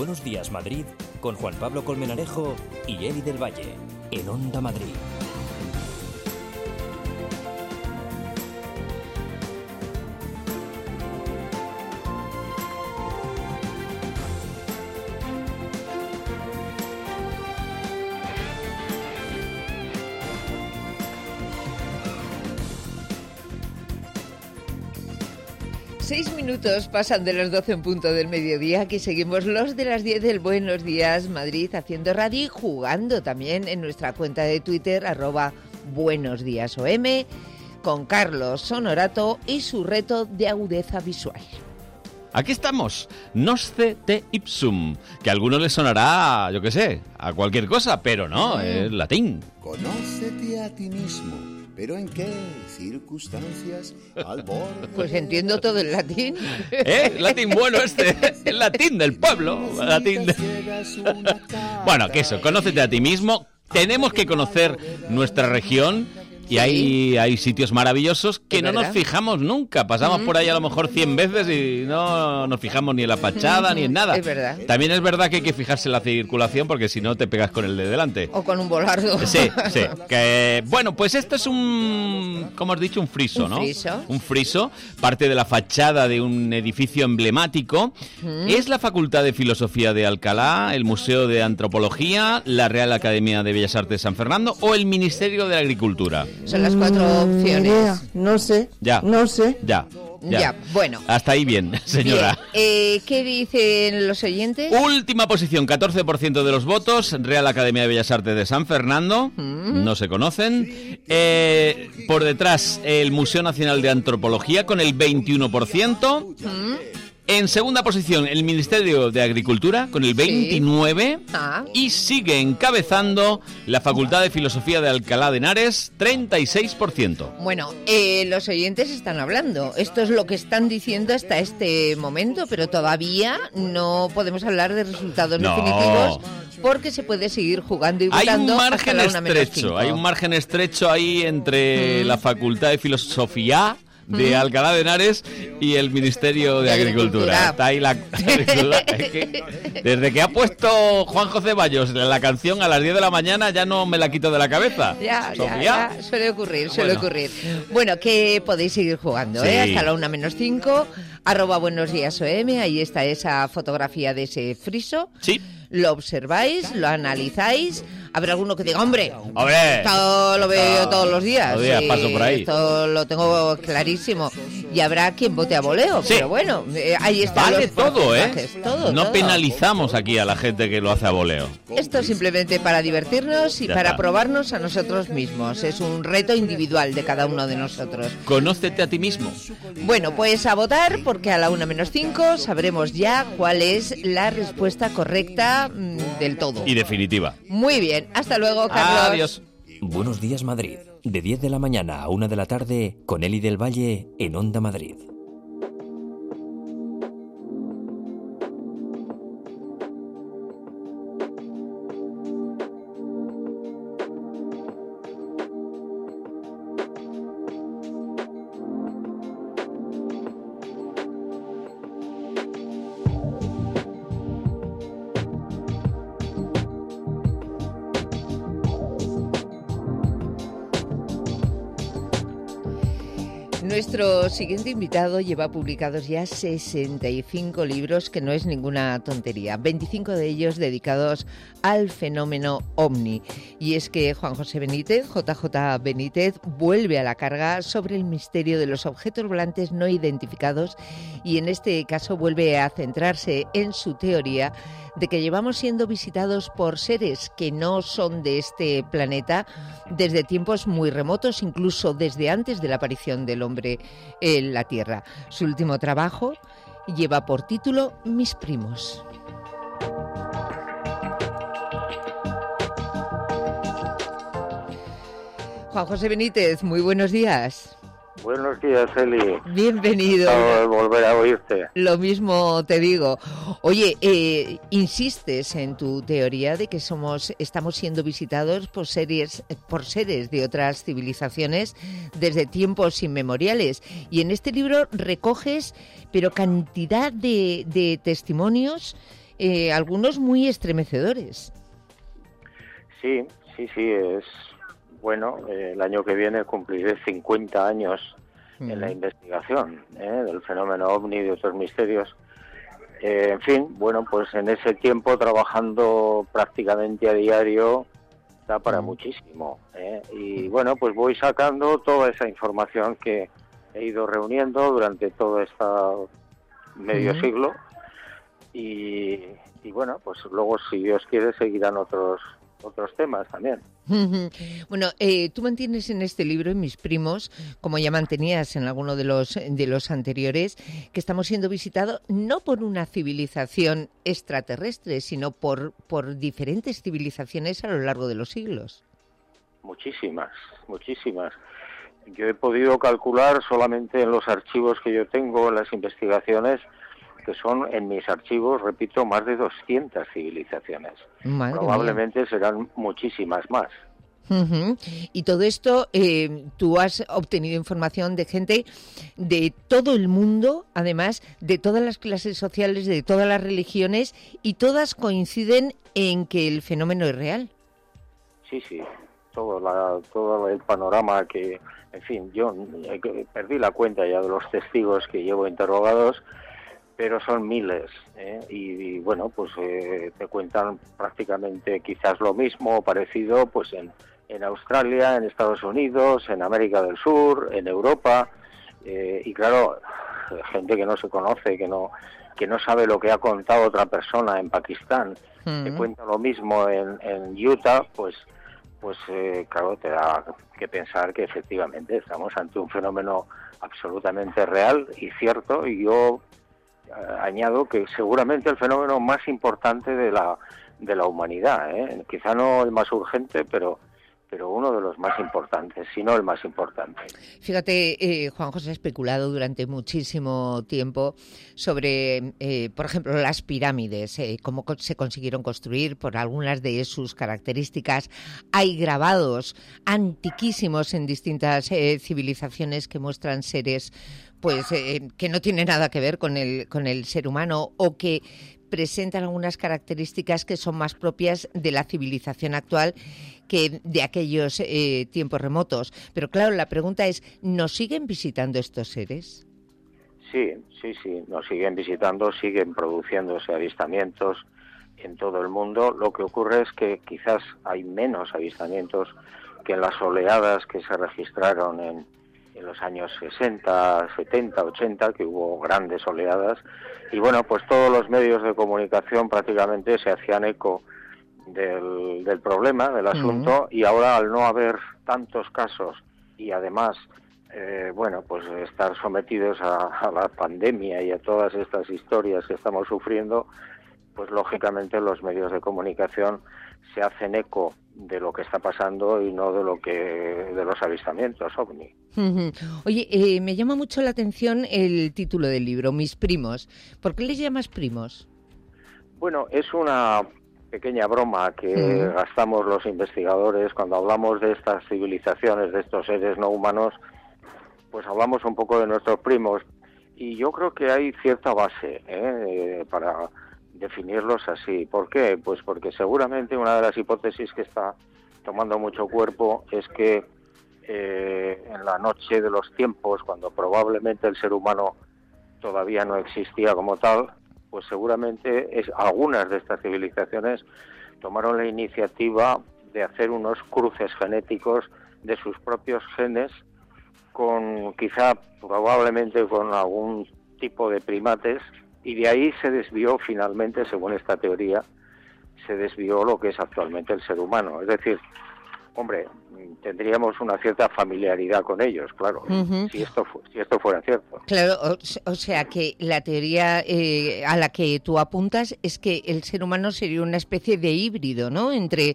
Buenos días, Madrid, con Juan Pablo Colmenarejo y Eli del Valle, en Onda Madrid. Seis minutos pasan de las 12 en punto del mediodía. Aquí seguimos los de las 10 del Buenos Días Madrid haciendo radio y jugando también en nuestra cuenta de Twitter @buenosdiasom con Carlos Honorato y su reto de agudeza visual. Aquí estamos, Nosce te ipsum, que a algunos les sonará, yo qué sé, a cualquier cosa, pero no, es latín. Conócete a ti mismo, pero ¿en qué circunstancias? Al borde. Pues entiendo todo el latín. Latín bueno el latín del pueblo. Bueno, que eso, conócete a ti mismo. Tenemos que conocer nuestra región. Y hay sitios maravillosos que no nos fijamos nunca. Pasamos por ahí a lo mejor 100 veces y no nos fijamos ni en la fachada ni en nada. Es verdad. También es verdad que hay que fijarse en la circulación porque si no te pegas con el de delante. O con un volardo. Sí. Bueno, pues esto es como has dicho, un friso, ¿no? Un friso, parte de la fachada de un edificio emblemático. Es la Facultad de Filosofía de Alcalá, el Museo de Antropología, la Real Academia de Bellas Artes de San Fernando o el Ministerio de Agricultura. Son las cuatro opciones. No sé. Ya, bueno. Hasta ahí bien, señora. Bien. ¿Qué dicen los oyentes? Última posición, 14% de los votos, Real Academia de Bellas Artes de San Fernando, no se conocen. Por detrás, el Museo Nacional de Antropología con el 21%. En segunda posición, el Ministerio de Agricultura, con el 29%. Y sigue encabezando la Facultad de Filosofía de Alcalá de Henares, 36%. Bueno, los oyentes están hablando. Esto es lo que están diciendo hasta este momento, pero todavía no podemos hablar de resultados definitivos porque se puede seguir jugando y votando hasta la 1:05. Hay un margen estrecho ahí entre la Facultad de Filosofía de Alcalá de Henares y el Ministerio de Agricultura. Está ahí la agricultura. Desde que ha puesto Juanjo Ceballos la canción a las 10 de la mañana ya no me la quito de la cabeza. Ya, suele ocurrir. Bueno, que podéis seguir jugando, hasta la 1:05, @buenosdiasom, ahí está esa fotografía de ese friso. Sí. Lo observáis, lo analizáis. Habrá alguno que diga, hombre, esto lo veo todos los días. Paso por ahí. Esto lo tengo clarísimo. Y habrá quien vote a voleo. Sí. Pero bueno, ahí está. Vale todo, todo. Penalizamos aquí a la gente que lo hace a voleo. Esto es simplemente para divertirnos y para probarnos a nosotros mismos. Es un reto individual de cada uno de nosotros. Conócete a ti mismo. Bueno, pues a votar, porque a la 1:05 sabremos ya cuál es la respuesta correcta del todo. Y definitiva. Muy bien. Hasta luego, Carlos. Adiós. Buenos días, Madrid. De 10 de la mañana a 1 de la tarde, con Eli del Valle, en Onda Madrid. Nuestro siguiente invitado lleva publicados ya 65 libros, que no es ninguna tontería, 25 de ellos dedicados al fenómeno OVNI. Y es que Juan José Benítez, JJ Benítez, vuelve a la carga sobre el misterio de los objetos volantes no identificados y en este caso vuelve a centrarse en su teoría de que llevamos siendo visitados por seres que no son de este planeta desde tiempos muy remotos, incluso desde antes de la aparición del hombre en la Tierra. Su último trabajo lleva por título Mis primos. Juan José Benítez, muy buenos días. Buenos días, Eli. Bienvenido. Acabo de volver a oírte. Lo mismo te digo. Oye, insistes en tu teoría de que estamos siendo visitados por seres de otras civilizaciones desde tiempos inmemoriales. Y en este libro recoges, pero cantidad de testimonios algunos muy estremecedores. Sí, es bueno. El año que viene cumpliré 50 años en la investigación del fenómeno OVNI y de otros misterios. En fin, bueno, pues en ese tiempo trabajando prácticamente a diario da para muchísimo. Y bueno, pues voy sacando toda esa información que he ido reuniendo durante todo este medio siglo y bueno, pues luego, si Dios quiere, seguirán otros temas también. Bueno, tú mantienes en este libro, en Mis primos, como ya mantenías en alguno de los anteriores, que estamos siendo visitados no por una civilización extraterrestre, sino por diferentes civilizaciones a lo largo de los siglos. Muchísimas. Yo he podido calcular solamente en los archivos que yo tengo, en las investigaciones, que son en mis archivos, repito, más de 200 civilizaciones. Madre Probablemente mía. serán muchísimas más. Y todo esto, tú has obtenido información de gente de todo el mundo, además de todas las clases sociales, de todas las religiones, y todas coinciden en que el fenómeno es real. Sí, todo el panorama que, en fin, yo perdí la cuenta ya de los testigos que llevo interrogados, pero son miles, y bueno, pues te cuentan prácticamente quizás lo mismo o parecido, pues en Australia, en Estados Unidos, en América del Sur, en Europa, y claro, gente que no se conoce, que no sabe lo que ha contado otra persona en Pakistán, te cuenta lo mismo en Utah, pues claro, te da que pensar que efectivamente estamos ante un fenómeno absolutamente real y cierto, y yo añado que seguramente el fenómeno más importante de la humanidad, quizá no el más urgente, pero uno de los más importantes, si no el más importante. Fíjate, Juan José ha especulado durante muchísimo tiempo sobre, por ejemplo, las pirámides, cómo se consiguieron construir, por algunas de sus características. Hay grabados antiquísimos en distintas civilizaciones que muestran seres pues que no tienen nada que ver con el ser humano, o que presentan algunas características que son más propias de la civilización actual que de aquellos tiempos remotos. Pero claro, la pregunta es, ¿nos siguen visitando estos seres? Sí, nos siguen visitando, siguen produciéndose avistamientos en todo el mundo. Lo que ocurre es que quizás hay menos avistamientos que en las oleadas que se registraron en los años 60, 70, 80, que hubo grandes oleadas, y bueno, pues todos los medios de comunicación prácticamente se hacían eco del problema, del asunto, y ahora, al no haber tantos casos y además bueno, pues estar sometidos a la pandemia y a todas estas historias que estamos sufriendo, pues lógicamente los medios de comunicación se hacen eco de lo que está pasando y no de los avistamientos OVNI. Oye, me llama mucho la atención el título del libro, Mis primos. ¿Por qué les llamas primos? Bueno, es una pequeña broma que gastamos los investigadores cuando hablamos de estas civilizaciones, de estos seres no humanos, pues hablamos un poco de nuestros primos, y yo creo que hay cierta base para definirlos así. ¿Por qué? Pues porque seguramente una de las hipótesis que está tomando mucho cuerpo es que en la noche de los tiempos, cuando probablemente el ser humano todavía no existía como tal, pues seguramente algunas de estas civilizaciones tomaron la iniciativa de hacer unos cruces genéticos de sus propios genes con quizá probablemente con algún tipo de primates, y de ahí se desvió finalmente, según esta teoría, se desvió lo que es actualmente el ser humano. Es decir, hombre, tendríamos una cierta familiaridad con ellos, claro, si esto fuera cierto. Claro, o sea que la teoría a la que tú apuntas es que el ser humano sería una especie de híbrido, ¿no? Entre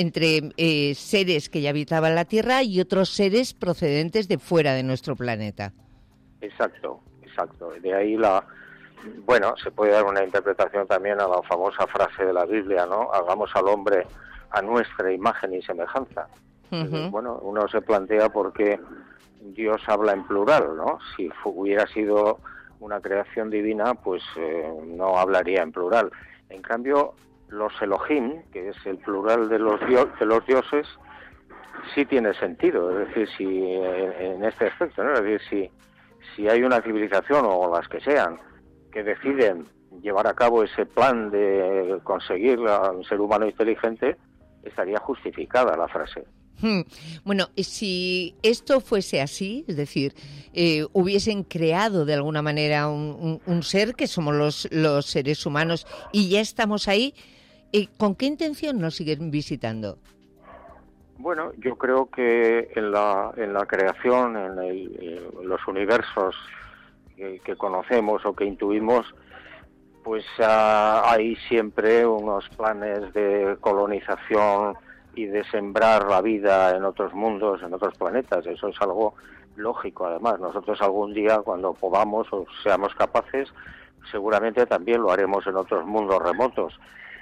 seres que ya habitaban la Tierra y otros seres procedentes de fuera de nuestro planeta. Exacto. De ahí bueno, se puede dar una interpretación también a la famosa frase de la Biblia, ¿no? Hagamos al hombre a nuestra imagen y semejanza. Entonces, bueno, uno se plantea por qué Dios habla en plural, ¿no? Si hubiera sido una creación divina, pues no hablaría en plural. En cambio, los Elohim, que es el plural de los dioses, sí tiene sentido. Es decir, si en este aspecto, ¿no? Es decir, si hay una civilización o las que sean que deciden llevar a cabo ese plan de conseguir un ser humano inteligente, estaría justificada la frase. Bueno, si esto fuese así, es decir, hubiesen creado de alguna manera un ser, que somos los seres humanos, y ya estamos ahí, ¿con qué intención nos siguen visitando? Bueno, yo creo que en la creación, en los universos que conocemos o que intuimos, pues hay siempre unos planes de colonización y de sembrar la vida en otros mundos, en otros planetas. Eso es algo lógico. Además, nosotros algún día, cuando podamos o seamos capaces, seguramente también lo haremos en otros mundos remotos.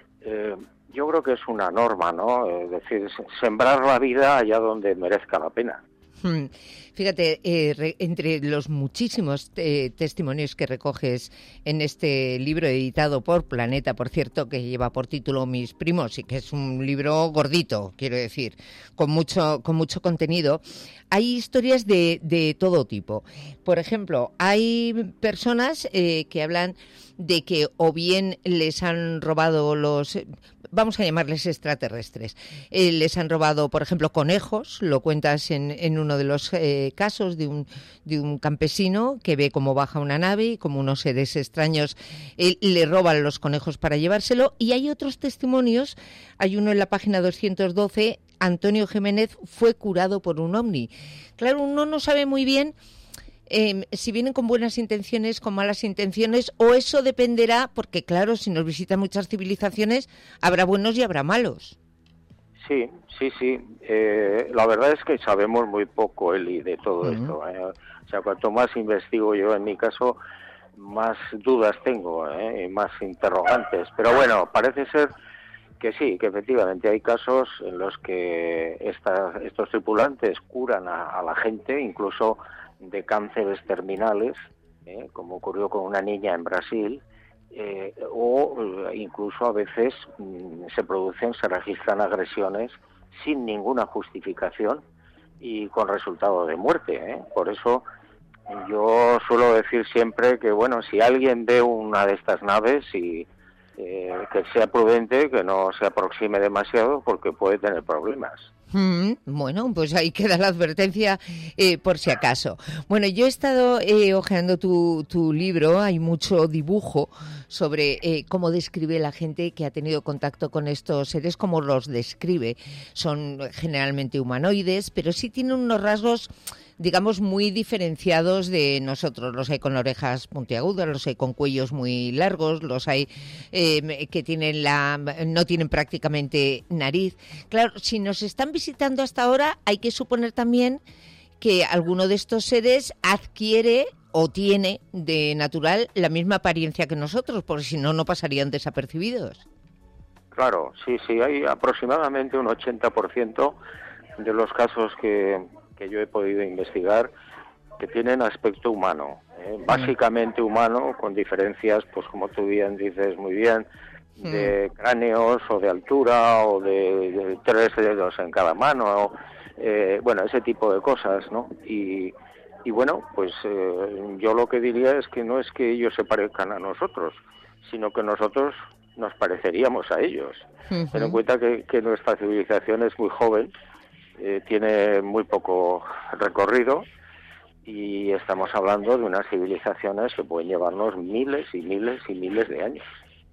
Yo creo que es una norma, ¿no? Es decir, sembrar la vida allá donde merezca la pena. Fíjate, entre los muchísimos testimonios que recoges en este libro editado por Planeta, por cierto, que lleva por título Mis primos, y que es un libro gordito, quiero decir, con mucho contenido, hay historias de todo tipo. Por ejemplo, hay personas que hablan de que o bien les han robado vamos a llamarles extraterrestres, les han robado, por ejemplo, conejos. Lo cuentas en uno de los casos de un campesino que ve cómo baja una nave y como unos seres extraños le roban los conejos para llevárselo. Y hay otros testimonios, hay uno en la página 212, Antonio Jiménez fue curado por un ovni. Claro, uno no sabe muy bien si vienen con buenas intenciones, con malas intenciones, o eso dependerá, porque claro, si nos visitan muchas civilizaciones, habrá buenos y habrá malos. Sí. La verdad es que sabemos muy poco, Eli, de todo esto. O sea, cuanto más investigo yo, en mi caso, más dudas tengo, y más interrogantes. Pero bueno, parece ser que sí, que efectivamente hay casos en los que estos tripulantes curan a la gente, incluso de cánceres terminales, como ocurrió con una niña en Brasil, o incluso a veces se registran agresiones sin ninguna justificación y con resultado de muerte. Por eso yo suelo decir siempre que, bueno, si alguien ve una de estas naves, y que sea prudente, que no se aproxime demasiado, porque puede tener problemas. Bueno, pues ahí queda la advertencia por si acaso. Bueno, yo he estado hojeando tu libro, hay mucho dibujo sobre cómo describe la gente que ha tenido contacto con estos seres, cómo los describe. Son generalmente humanoides, pero sí tienen unos rasgos, digamos, muy diferenciados de nosotros. Los hay con orejas puntiagudas, los hay con cuellos muy largos, los hay que no tienen prácticamente nariz. Claro, si nos están visitando hasta ahora, hay que suponer también que alguno de estos seres adquiere o tiene de natural la misma apariencia que nosotros, porque si no, no pasarían desapercibidos. Claro, sí, hay aproximadamente un 80% de los casos que yo he podido investigar que tienen aspecto humano, básicamente humano, con diferencias, pues como tú bien dices muy bien, de cráneos o de altura o de 3 dedos en cada mano, bueno, ese tipo de cosas, ¿no? Y bueno, pues yo lo que diría es que no es que ellos se parezcan a nosotros, sino que nosotros nos pareceríamos a ellos. Ten en cuenta que nuestra civilización es muy joven, tiene muy poco recorrido, y estamos hablando de unas civilizaciones que pueden llevarnos miles y miles y miles de años.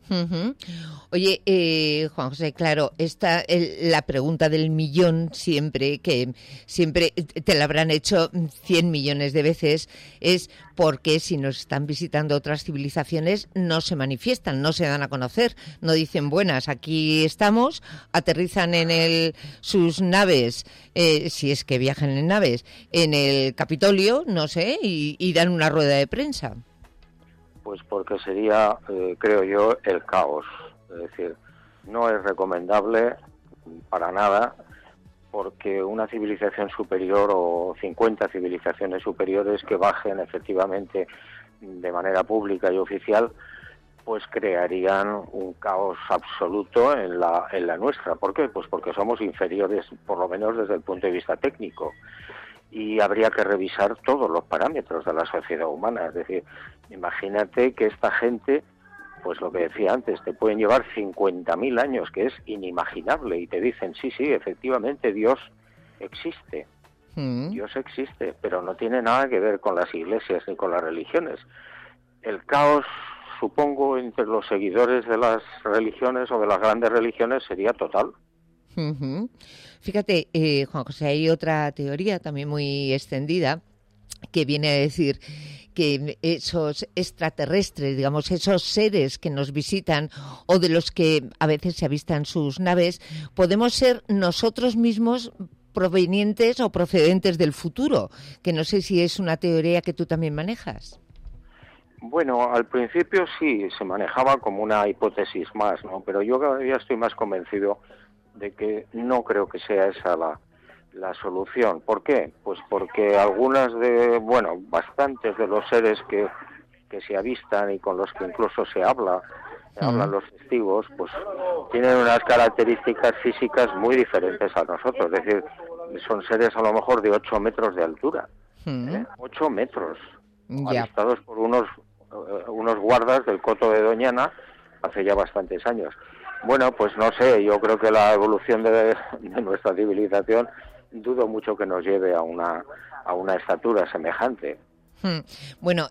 Oye, Juan José, claro, la pregunta del millón siempre te la habrán hecho 100 millones de veces, es por qué si nos están visitando otras civilizaciones no se manifiestan, no se dan a conocer, no dicen buenas, aquí estamos, aterrizan en sus naves, si es que viajan en naves, en el Capitolio, no sé, y dan una rueda de prensa. Pues porque sería, creo yo, el caos. Es decir, no es recomendable para nada, porque una civilización superior o 50 civilizaciones superiores que bajen efectivamente de manera pública y oficial, pues crearían un caos absoluto en la nuestra. ¿Por qué? Pues porque somos inferiores, por lo menos desde el punto de vista técnico. Y habría que revisar todos los parámetros de la sociedad humana. Es decir, imagínate que esta gente, pues lo que decía antes, te pueden llevar 50.000 años, que es inimaginable, y te dicen, sí, efectivamente, Dios existe. Dios existe, pero no tiene nada que ver con las iglesias ni con las religiones. El caos, supongo, entre los seguidores de las religiones o de las grandes religiones sería total. Fíjate, Juan José, hay otra teoría también muy extendida que viene a decir que esos extraterrestres, digamos, esos seres que nos visitan o de los que a veces se avistan sus naves, podemos ser nosotros mismos provenientes o procedentes del futuro, que no sé si es una teoría que tú también manejas. Bueno, al principio sí, se manejaba como una hipótesis más, ¿no? Pero yo cada día estoy más convencido de que no creo que sea esa la solución. ¿Por qué? Pues porque bastantes de los seres que se avistan y con los que incluso se hablan los testigos, pues tienen unas características físicas muy diferentes a nosotros. Es decir, son seres a lo mejor de 8 metros de altura. 8 metros. Avistados por unos guardas del Coto de Doñana hace ya bastantes años. Bueno, pues no sé, yo creo que la evolución de nuestra civilización dudo mucho que nos lleve a una estatura semejante. Bueno,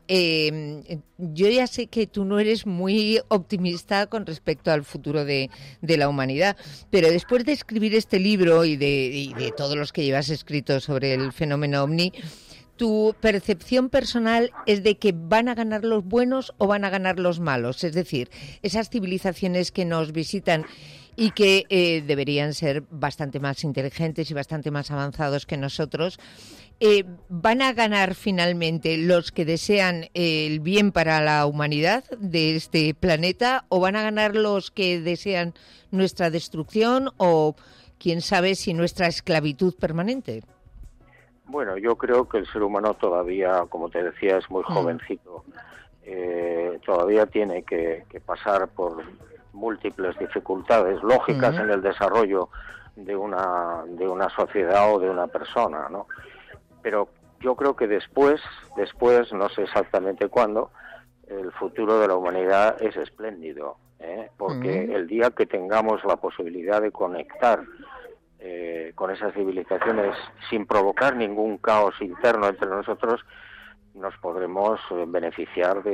yo ya sé que tú no eres muy optimista con respecto al futuro de la humanidad, pero después de escribir este libro y de todos los que llevas escritos sobre el fenómeno OVNI, ¿tu percepción personal es de que van a ganar los buenos o van a ganar los malos? Es decir, esas civilizaciones que nos visitan y que deberían ser bastante más inteligentes y bastante más avanzados que nosotros, ¿van a ganar finalmente los que desean el bien para la humanidad de este planeta o van a ganar los que desean nuestra destrucción o, quién sabe, si nuestra esclavitud permanente? Bueno, yo creo que el ser humano todavía, como te decía, es muy jovencito. Todavía tiene que pasar por múltiples dificultades lógicas en el desarrollo de una sociedad o de una persona, ¿no? Pero yo creo que después, no sé exactamente cuándo, el futuro de la humanidad es espléndido, porque el día que tengamos la posibilidad de conectar con esas civilizaciones sin provocar ningún caos interno entre nosotros, nos podremos beneficiar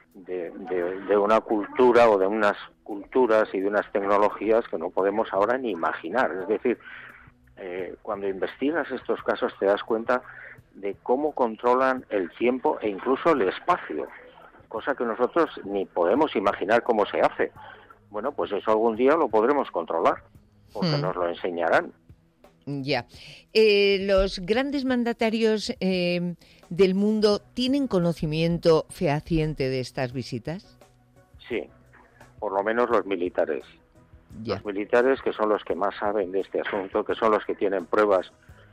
de una cultura o de unas culturas y de unas tecnologías que no podemos ahora ni imaginar. Es decir, cuando investigas estos casos te das cuenta de cómo controlan el tiempo e incluso el espacio, cosa que nosotros ni podemos imaginar cómo se hace. Bueno, pues eso algún día lo podremos controlar, porque nos lo enseñarán. Ya. ¿Los grandes mandatarios del mundo tienen conocimiento fehaciente de estas visitas? Sí, por lo menos los militares. Ya. Los militares, que son los que más saben de este asunto, que son los que tienen pruebas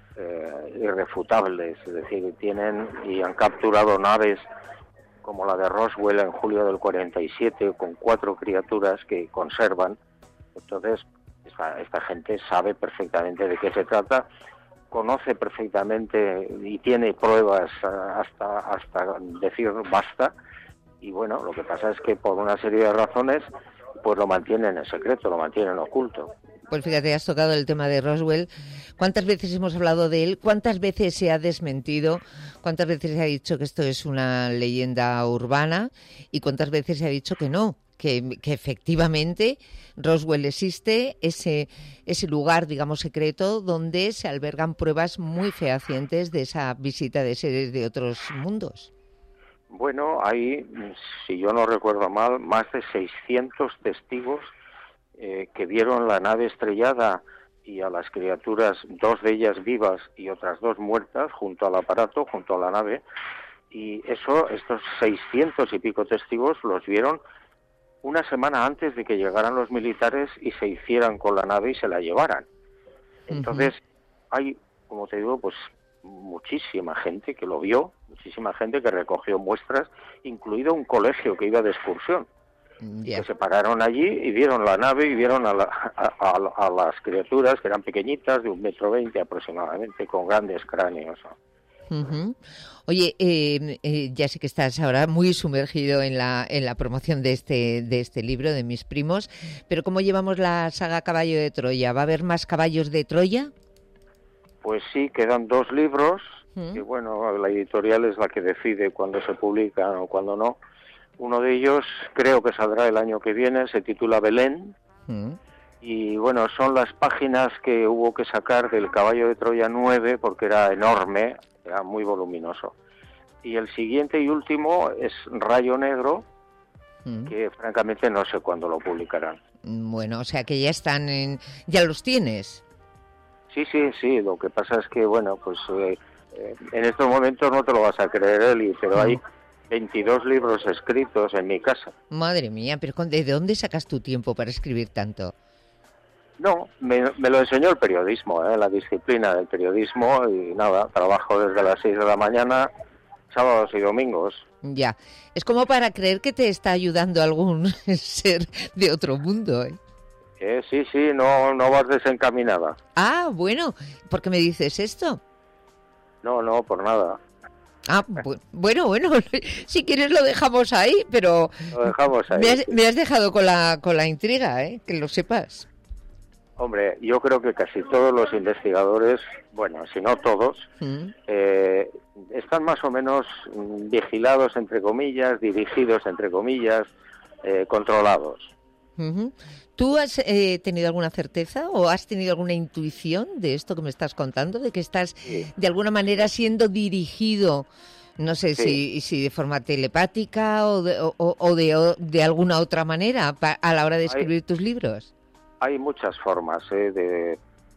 irrefutables, es decir, tienen y han capturado naves como la de Roswell en julio del 47 con 4 criaturas que conservan. Entonces, esta gente sabe perfectamente de qué se trata, conoce perfectamente y tiene pruebas hasta decir basta. Y bueno, lo que pasa es que por una serie de razones pues lo mantienen en secreto, lo mantienen oculto. Pues fíjate, has tocado el tema de Roswell. ¿Cuántas veces hemos hablado de él? ¿Cuántas veces se ha desmentido? ¿Cuántas veces se ha dicho que esto es una leyenda urbana? ¿Y cuántas veces se ha dicho que no? Que efectivamente Roswell existe, ese lugar, digamos, secreto, donde se albergan pruebas muy fehacientes de esa visita de seres de otros mundos. Bueno, hay, si yo no recuerdo mal, más de 600 testigos que vieron la nave estrellada y a las criaturas, 2 de ellas vivas y otras 2 muertas, junto al aparato, junto a la nave. Y estos 600 y pico testigos los vieron una semana antes de que llegaran los militares y se hicieran con la nave y se la llevaran. Entonces, hay, como te digo, pues muchísima gente que lo vio, muchísima gente que recogió muestras, incluido un colegio que iba de excursión. Ya. Que se pararon allí y vieron la nave y vieron a las criaturas, que eran pequeñitas, de 1,20 m aproximadamente, con grandes cráneos. Uh-huh. Oye, ya sé que estás ahora muy sumergido en la promoción de este libro, de Mis primos, pero ¿cómo llevamos la saga Caballo de Troya? ¿Va a haber más caballos de Troya? Pues sí, quedan 2 libros, que bueno, la editorial es la que decide cuándo se publican o cuándo no. Uno de ellos creo que saldrá el año que viene, se titula Belén, y bueno, son las páginas que hubo que sacar del Caballo de Troya 9, porque era enorme, era muy voluminoso. Y el siguiente y último es Rayo Negro, que francamente no sé cuándo lo publicarán. Bueno, o sea que ya ya los tienes. Sí, lo que pasa es que, bueno, pues en estos momentos no te lo vas a creer, Eli, pero hay 22 libros escritos en mi casa. Madre mía, pero ¿de dónde sacas tu tiempo para escribir tanto? No, me lo enseñó el periodismo, la disciplina del periodismo, y nada, trabajo desde las 6 de la mañana, sábados y domingos. Ya, es como para creer que te está ayudando algún ser de otro mundo, ¿eh? Sí, no vas desencaminada. Ah, bueno, ¿por qué me dices esto? No, por nada. Ah, bueno, si quieres lo dejamos ahí, pero lo dejamos ahí. Me has dejado con la intriga, que lo sepas. Hombre, yo creo que casi todos los investigadores, bueno, si no todos, están más o menos vigilados, entre comillas, dirigidos, entre comillas, controlados. Uh-huh. ¿Tú has tenido alguna certeza o has tenido alguna intuición de esto que me estás contando, de que estás de alguna manera siendo dirigido, no sé si de forma telepática o de alguna otra manera a la hora de escribir tus libros? Hay muchas formas de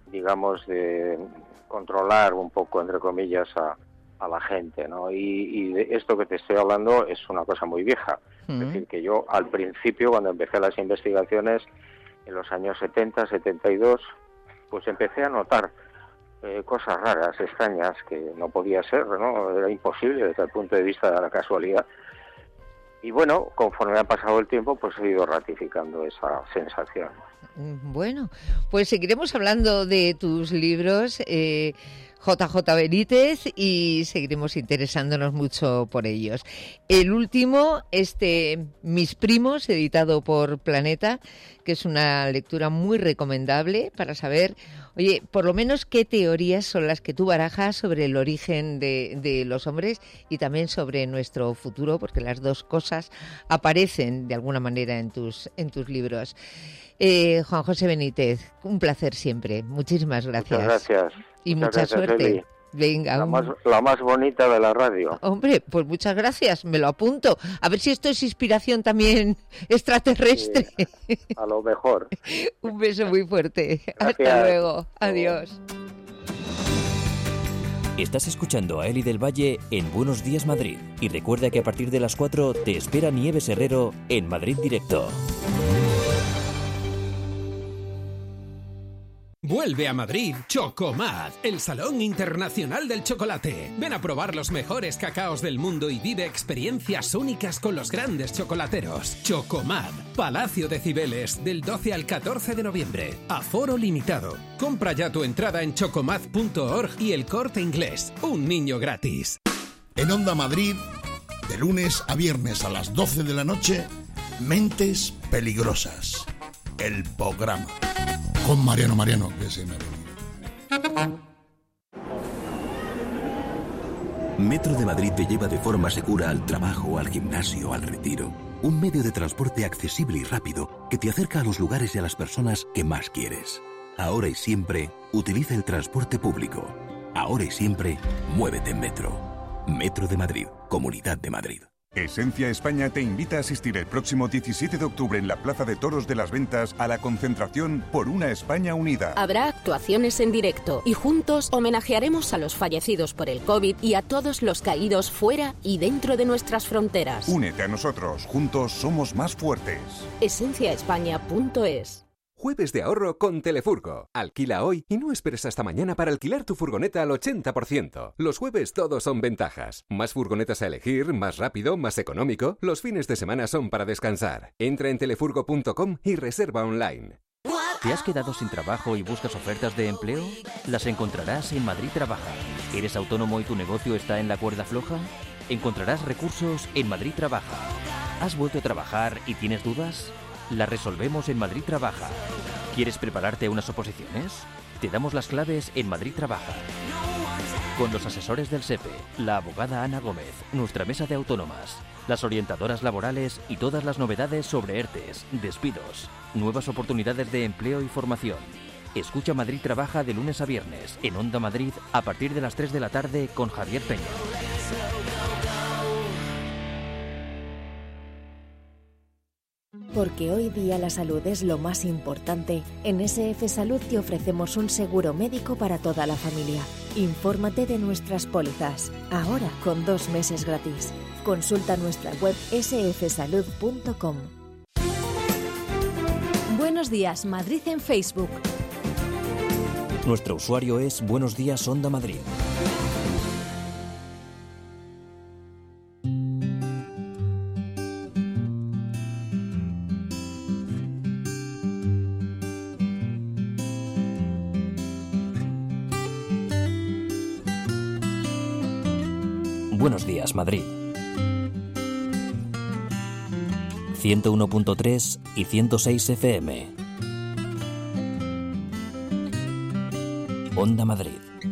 controlar un poco, entre comillas, a la gente, ¿no? Y de esto que te estoy hablando es una cosa muy vieja. Es decir, que yo al principio, cuando empecé las investigaciones, en los años 70, 72, pues empecé a notar cosas raras, extrañas, que no podía ser, ¿no? Era imposible desde el punto de vista de la casualidad. Y bueno, conforme ha pasado el tiempo, pues he ido ratificando esa sensación. Bueno, pues seguiremos hablando de tus libros, JJ Benítez, y seguiremos interesándonos mucho por ellos. El último, Mis primos, editado por Planeta, que es una lectura muy recomendable para saber, oye, por lo menos qué teorías son las que tú barajas sobre el origen de los hombres y también sobre nuestro futuro, porque las dos cosas aparecen de alguna manera en tus libros. Juan José Benítez, un placer siempre. Muchísimas gracias. Muchas gracias. Y mucha suerte. Eli. Venga. La más bonita de la radio. Hombre, pues muchas gracias, me lo apunto. A ver si esto es inspiración también extraterrestre. Sí, a lo mejor. Un beso muy fuerte. Gracias. Hasta luego. Adiós. Estás escuchando a Eli del Valle en Buenos Días Madrid. Y recuerda que a partir de las 4 te espera Nieves Herrero en Madrid Directo. Vuelve a Madrid Chocomad, el Salón Internacional del Chocolate. Ven a probar los mejores cacaos del mundo y vive experiencias únicas con los grandes chocolateros. Chocomad, Palacio de Cibeles, del 12 al 14 de noviembre. Aforo limitado. Compra ya tu entrada en chocomad.org y El Corte Inglés. Un niño gratis. En Onda Madrid, de lunes a viernes a las 12 de la noche, Mentes Peligrosas. El programa. Con Mariano, que se me ha venido. Metro de Madrid te lleva de forma segura al trabajo, al gimnasio, al retiro. Un medio de transporte accesible y rápido que te acerca a los lugares y a las personas que más quieres. Ahora y siempre, utiliza el transporte público. Ahora y siempre, muévete en Metro. Metro de Madrid, Comunidad de Madrid. Esencia España te invita a asistir el próximo 17 de octubre en la Plaza de Toros de las Ventas a la concentración por una España unida. Habrá actuaciones en directo y juntos homenajearemos a los fallecidos por el COVID y a todos los caídos fuera y dentro de nuestras fronteras. Únete a nosotros, juntos somos más fuertes. Esenciaespaña.es. Jueves de ahorro con Telefurgo. Alquila hoy y no esperes hasta mañana para alquilar tu furgoneta al 80%. Los jueves todos son ventajas. Más furgonetas a elegir, más rápido, más económico. Los fines de semana son para descansar. Entra en telefurgo.com y reserva online. ¿Te has quedado sin trabajo y buscas ofertas de empleo? Las encontrarás en Madrid Trabaja. ¿Eres autónomo y tu negocio está en la cuerda floja? Encontrarás recursos en Madrid Trabaja. ¿Has vuelto a trabajar y tienes dudas? Las resolvemos en Madrid Trabaja. ¿Quieres prepararte a unas oposiciones? Te damos las claves en Madrid Trabaja. Con los asesores del SEPE, la abogada Ana Gómez, nuestra mesa de autónomas, las orientadoras laborales y todas las novedades sobre ERTES, despidos, nuevas oportunidades de empleo y formación. Escucha Madrid Trabaja de lunes a viernes en Onda Madrid a partir de las 3 de la tarde con Javier Peña. Porque hoy día la salud es lo más importante, en SF Salud te ofrecemos un seguro médico para toda la familia. Infórmate de nuestras pólizas, ahora con 2 meses gratis. Consulta nuestra web sfsalud.com. Buenos días, Madrid en Facebook. Nuestro usuario es Buenos Días Onda Madrid. Buenos días, Madrid. 101.3 y 106 FM. Onda Madrid.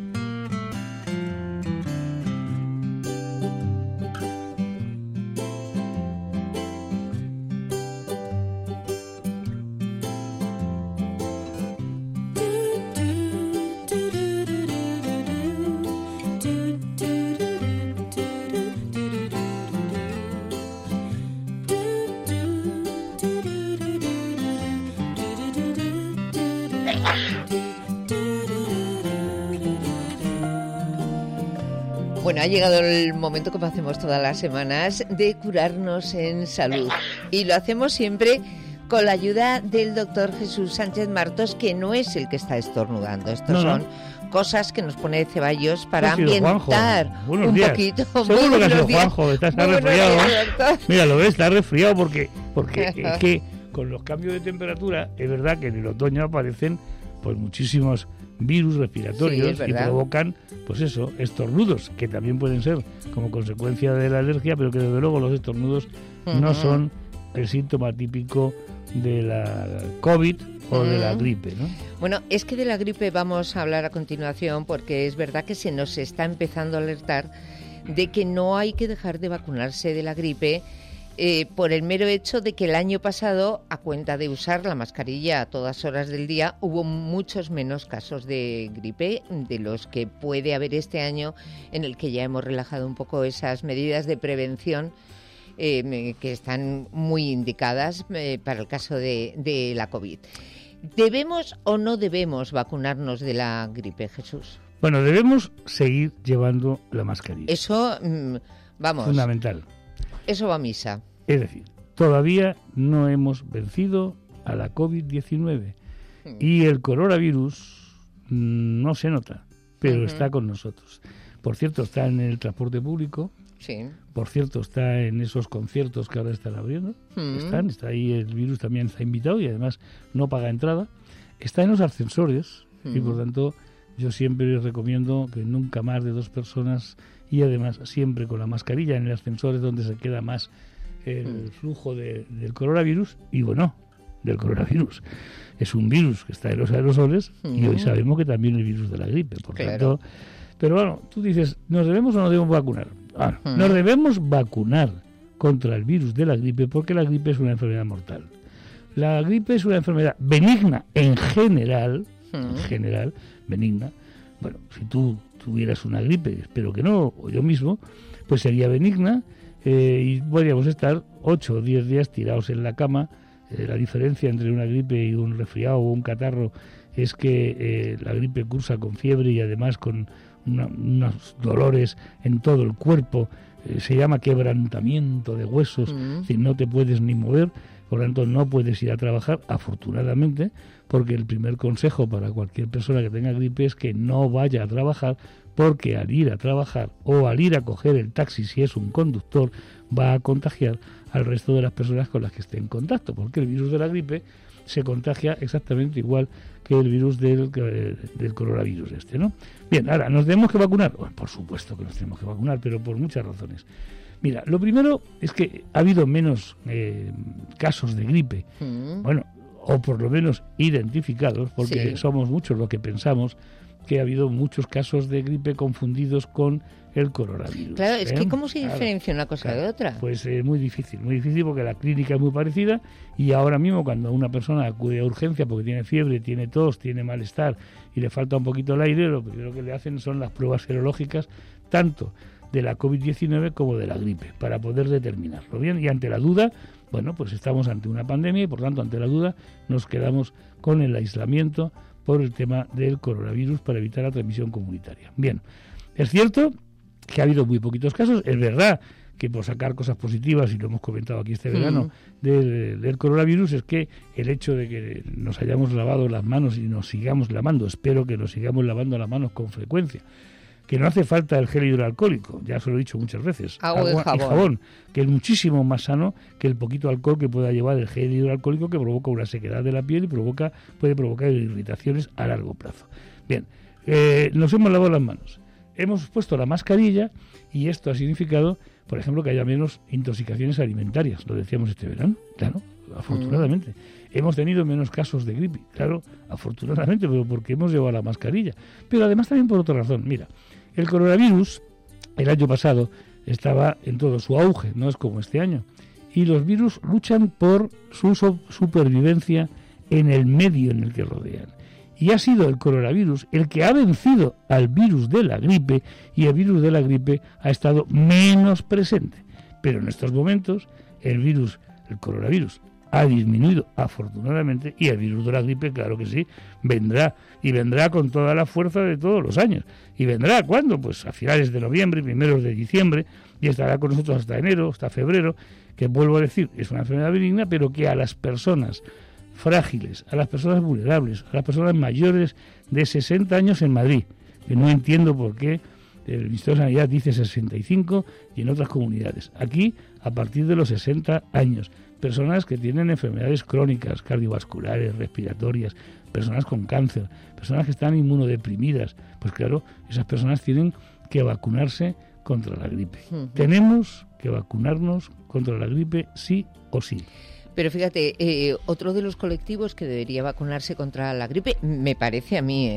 Bueno, ha llegado el momento, como hacemos todas las semanas, de curarnos en salud. Y lo hacemos siempre con la ayuda del doctor Jesús Sánchez Martos, que no es el que está estornudando. Estos son cosas que nos pone Ceballos para ambientar un poquito. Seguro que ha sido Juanjo, está resfriado. Mira, lo ves, está resfriado porque es que con los cambios de temperatura, es verdad que en el otoño aparecen pues muchísimos virus respiratorios y provocan, pues eso, estornudos, que también pueden ser como consecuencia de la alergia, pero que desde luego los estornudos no son el síntoma típico de la COVID o de la gripe, ¿no? Bueno, es que de la gripe vamos a hablar a continuación, porque es verdad que se nos está empezando a alertar de que no hay que dejar de vacunarse de la gripe, por el mero hecho de que el año pasado, a cuenta de usar la mascarilla a todas horas del día, hubo muchos menos casos de gripe de los que puede haber este año, en el que ya hemos relajado un poco esas medidas de prevención que están muy indicadas para el caso de la COVID. ¿Debemos o no debemos vacunarnos de la gripe, Jesús? Bueno, debemos seguir llevando la mascarilla. Eso, vamos. Fundamental. Eso va a misa. Es decir, todavía no hemos vencido a la COVID-19 y el coronavirus no se nota, pero está con nosotros. Por cierto, está en el transporte público. Sí. Por cierto, está en esos conciertos que ahora están abriendo. Está ahí, el virus también está invitado y además no paga entrada. Está en los ascensores y por tanto yo siempre recomiendo que nunca más de 2 personas y además siempre con la mascarilla en el ascensor es donde se queda más el flujo del coronavirus y bueno, del coronavirus. Es un virus que está en los aerosoles y hoy sabemos que también el virus de la gripe. Por tanto, pero bueno, tú dices, ¿nos debemos o no debemos vacunar? Nos debemos vacunar contra el virus de la gripe porque la gripe es una enfermedad mortal. La gripe es una enfermedad benigna en general, benigna. Bueno, si tú tuvieras una gripe, espero que no, o yo mismo, pues sería benigna y podríamos estar 8 o 10 días tirados en la cama. La diferencia entre una gripe y un resfriado o un catarro es que la gripe cursa con fiebre y además con unos dolores en todo el cuerpo, se llama quebrantamiento de huesos, es decir, no te puedes ni mover, Por lo tanto, no puedes ir a trabajar, afortunadamente, porque el primer consejo para cualquier persona que tenga gripe es que no vaya a trabajar, porque al ir a trabajar o al ir a coger el taxi, si es un conductor, va a contagiar al resto de las personas con las que esté en contacto, porque el virus de la gripe se contagia exactamente igual que el virus del coronavirus este, ¿no? Bien, ahora, ¿nos tenemos que vacunar? Bueno, por supuesto que nos tenemos que vacunar, pero por muchas razones. Mira, lo primero es que ha habido menos casos de gripe, bueno, o por lo menos identificados, porque somos muchos los que pensamos que ha habido muchos casos de gripe confundidos con el coronavirus. Claro, es que ¿cómo se diferencia una cosa de otra? Pues muy difícil porque la clínica es muy parecida y ahora mismo cuando una persona acude a urgencia porque tiene fiebre, tiene tos, tiene malestar y le falta un poquito el aire, lo primero que le hacen son las pruebas serológicas, tanto de la COVID-19 como de la gripe, para poder determinarlo bien. Y ante la duda, bueno, pues estamos ante una pandemia y por tanto ante la duda nos quedamos con el aislamiento por el tema del coronavirus para evitar la transmisión comunitaria. Bien, es cierto que ha habido muy poquitos casos, es verdad que por sacar cosas positivas, y lo hemos comentado aquí este verano, del coronavirus, es que el hecho de que nos hayamos lavado las manos y nos sigamos lavando, espero que nos sigamos lavando las manos con frecuencia, que no hace falta el gel hidroalcohólico, ya se lo he dicho muchas veces, agua y jabón, que es muchísimo más sano que el poquito alcohol que pueda llevar el gel hidroalcohólico, que provoca una sequedad de la piel y puede provocar irritaciones a largo plazo. Bien, nos hemos lavado las manos, hemos puesto la mascarilla y esto ha significado, por ejemplo, que haya menos intoxicaciones alimentarias, lo decíamos este verano, claro, afortunadamente. Hemos tenido menos casos de gripe, claro, afortunadamente, pero porque hemos llevado la mascarilla. Pero además también por otra razón, mira, el coronavirus el año pasado estaba en todo su auge, no es como este año, y los virus luchan por su supervivencia en el medio en el que rodean. Y ha sido el coronavirus el que ha vencido al virus de la gripe, y el virus de la gripe ha estado menos presente. Pero en estos momentos el coronavirus ha disminuido afortunadamente, y el virus de la gripe, claro que sí, vendrá, y vendrá con toda la fuerza de todos los años. ¿Y vendrá cuándo? Pues a finales de noviembre, primeros de diciembre, y estará con nosotros hasta enero, hasta febrero, que vuelvo a decir, es una enfermedad benigna, pero que a las personas frágiles, a las personas vulnerables, a las personas mayores de 60 años en Madrid, que no entiendo por qué el Ministerio de Sanidad dice 65 y en otras comunidades. Aquí, a partir de los 60 años, personas que tienen enfermedades crónicas, cardiovasculares, respiratorias, personas con cáncer, personas que están inmunodeprimidas, pues claro, esas personas tienen que vacunarse contra la gripe. Tenemos que vacunarnos contra la gripe sí o sí. Pero fíjate, otro de los colectivos que debería vacunarse contra la gripe, me parece a mí,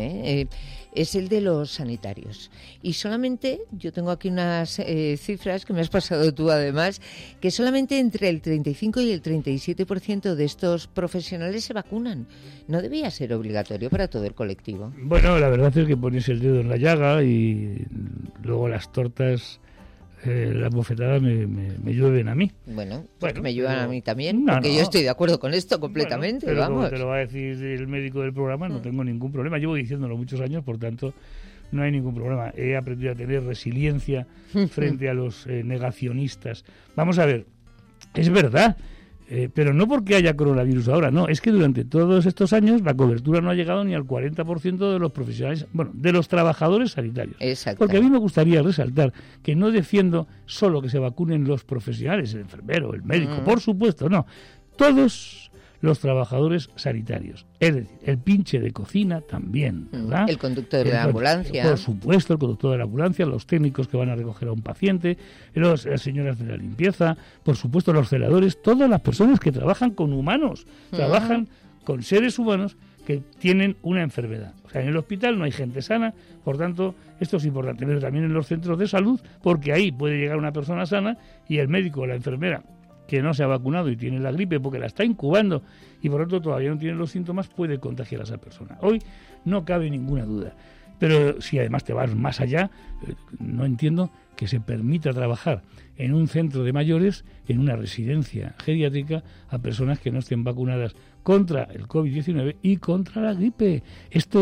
es el de los sanitarios. Y solamente, yo tengo aquí unas cifras que me has pasado tú además, que solamente entre el 35 y el 37% de estos profesionales se vacunan. ¿No debía ser obligatorio para todo el colectivo? Bueno, la verdad es que pones el dedo en la llaga y luego las tortas... las bofetadas me llueven a mí. Bueno, me llueven a mí también, porque yo estoy de acuerdo con esto completamente. Pero vamos. Como te lo va a decir el médico del programa, no tengo ningún problema. Llevo diciéndolo muchos años, por tanto, no hay ningún problema. He aprendido a tener resiliencia frente a los negacionistas. Vamos a ver, es verdad, pero no porque haya coronavirus ahora, no, es que durante todos estos años la cobertura no ha llegado ni al 40% de los profesionales, de los trabajadores sanitarios. Exacto. Porque a mí me gustaría resaltar que no defiendo solo que se vacunen los profesionales, el enfermero, el médico, por supuesto, no. Todos los trabajadores sanitarios, es decir, el pinche de cocina también, ¿verdad? El conductor de la ambulancia. Por supuesto, el conductor de la ambulancia, los técnicos que van a recoger a un paciente, las señoras de la limpieza, por supuesto los celadores, todas las personas que trabajan con humanos, trabajan con seres humanos que tienen una enfermedad. O sea, en el hospital no hay gente sana, por tanto, esto es importante, pero también en los centros de salud, porque ahí puede llegar una persona sana y el médico o la enfermera que no se ha vacunado y tiene la gripe porque la está incubando y por otro todavía no tiene los síntomas, puede contagiar a esa persona. Hoy no cabe ninguna duda. Pero si además te vas más allá, no entiendo que se permita trabajar en un centro de mayores, en una residencia geriátrica, a personas que no estén vacunadas contra el COVID-19 y contra la gripe. Esto es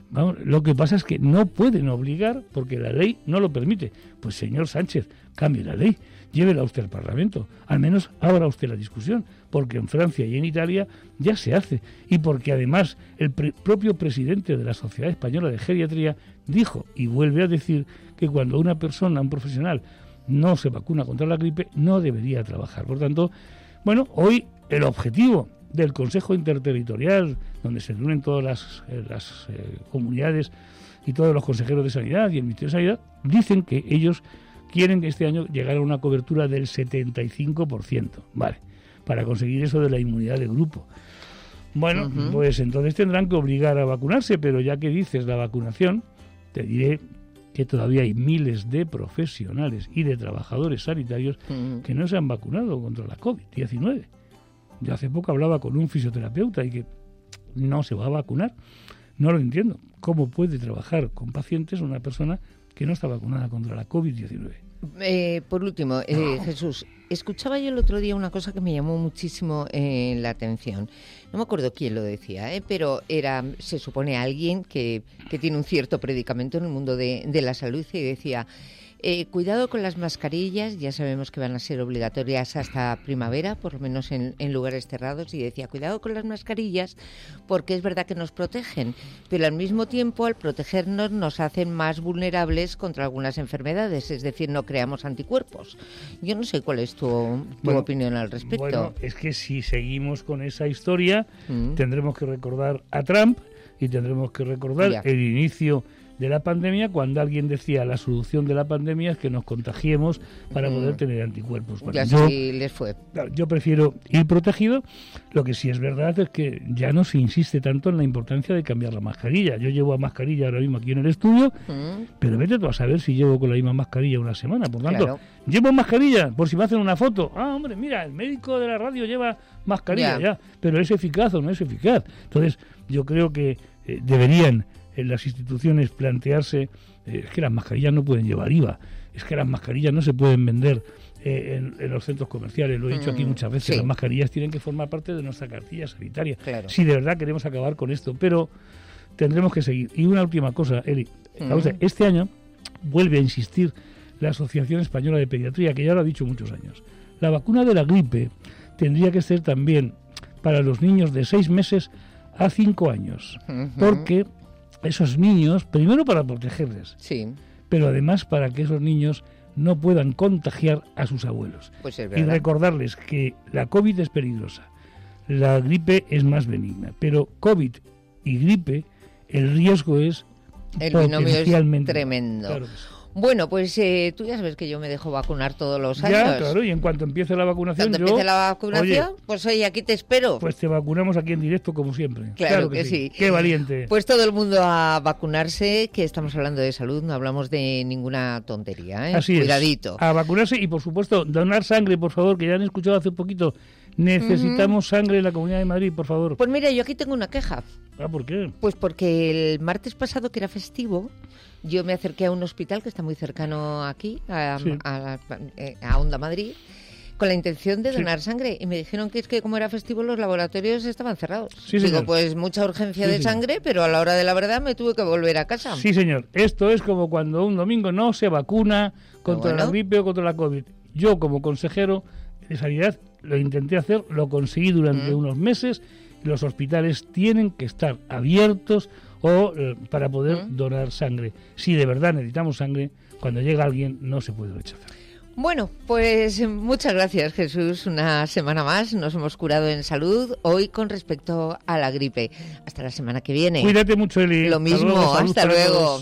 Vamos, lo que pasa es que no pueden obligar porque la ley no lo permite. Pues señor Sánchez, cambie la ley, llévela usted al Parlamento, al menos abra usted la discusión, porque en Francia y en Italia ya se hace, y porque además el propio presidente de la Sociedad Española de Geriatría dijo y vuelve a decir que cuando una persona, un profesional, no se vacuna contra la gripe, no debería trabajar. Por tanto, bueno, hoy el objetivo del Consejo Interterritorial, donde se reúnen todas las comunidades y todos los consejeros de Sanidad y el Ministerio de Sanidad, dicen que ellos quieren que este año llegar a una cobertura del 75%, ¿vale? Para conseguir eso de la inmunidad de grupo. Bueno, pues entonces tendrán que obligar a vacunarse, pero ya que dices la vacunación, te diré que todavía hay miles de profesionales y de trabajadores sanitarios que no se han vacunado contra la COVID-19. Yo hace poco hablaba con un fisioterapeuta y que no se va a vacunar. No lo entiendo. ¿Cómo puede trabajar con pacientes una persona que no está vacunada contra la COVID-19? Por último, Jesús, escuchaba yo el otro día una cosa que me llamó muchísimo la atención. No me acuerdo quién lo decía, pero se supone alguien que tiene un cierto predicamento en el mundo de la salud y decía... cuidado con las mascarillas, ya sabemos que van a ser obligatorias hasta primavera, por lo menos en lugares cerrados, y decía, cuidado con las mascarillas porque es verdad que nos protegen, pero al mismo tiempo al protegernos nos hacen más vulnerables contra algunas enfermedades, es decir, no creamos anticuerpos. Yo no sé cuál es tu opinión al respecto. Bueno, es que si seguimos con esa historia, tendremos que recordar a Trump y tendremos que recordar el inicio de la pandemia, cuando alguien decía la solución de la pandemia es que nos contagiemos para poder tener anticuerpos. Bueno, así les fue. Yo prefiero ir protegido. Lo que sí es verdad es que ya no se insiste tanto en la importancia de cambiar la mascarilla. Yo llevo mascarilla ahora mismo aquí en el estudio, pero vete tú a saber si llevo con la misma mascarilla una semana. Por tanto, llevo mascarilla por si me hacen una foto. Ah, hombre, mira, el médico de la radio lleva mascarilla ya, pero ¿es eficaz o no es eficaz? Entonces, yo creo que deberían en las instituciones plantearse, es que las mascarillas no pueden llevar IVA, es que las mascarillas no se pueden vender en los centros comerciales, lo he dicho aquí muchas veces, las mascarillas tienen que formar parte de nuestra cartilla sanitaria, si de verdad queremos acabar con esto, pero tendremos que seguir. Y una última cosa, Eli, este año vuelve a insistir la Asociación Española de Pediatría, que ya lo ha dicho muchos años, la vacuna de la gripe tendría que ser también para los niños de 6 meses a 5 años, porque esos niños, primero para protegerles, pero además para que esos niños no puedan contagiar a sus abuelos. Pues es y recordarles que la COVID es peligrosa, la gripe es más benigna, pero COVID y gripe, el riesgo es el binomio es tremendo. Claro. Bueno, pues tú ya sabes que yo me dejo vacunar todos los años. Ya, claro, y en cuanto empiece la vacunación, pues oye, aquí te espero. Pues te vacunamos aquí en directo como siempre. Claro que sí. Qué valiente. Pues todo el mundo a vacunarse, que estamos hablando de salud, no hablamos de ninguna tontería, ¿eh? Así Cuidadito. Es. A vacunarse y, por supuesto, donar sangre, por favor, que ya han escuchado hace poquito. Necesitamos sangre en la Comunidad de Madrid, por favor. Pues mira, yo aquí tengo una queja. ¿Por qué? Pues porque el martes pasado, que era festivo, yo me acerqué a un hospital que está muy cercano aquí, a Onda Madrid, con la intención de donar sangre. Y me dijeron que es que como era festivo los laboratorios estaban cerrados. Digo, pues mucha urgencia de sangre, pero a la hora de la verdad me tuve que volver a casa. Sí, señor. Esto es como cuando un domingo no se vacuna contra la gripe o contra la COVID. Yo, como consejero de Sanidad, lo intenté hacer, lo conseguí durante unos meses. Los hospitales tienen que estar abiertos para poder donar sangre. Si de verdad necesitamos sangre, cuando llega alguien no se puede rechazar. Bueno, pues muchas gracias, Jesús. Una semana más nos hemos curado en salud, hoy con respecto a la gripe. Hasta la semana que viene. Cuídate mucho, Eli. Lo mismo, hasta luego.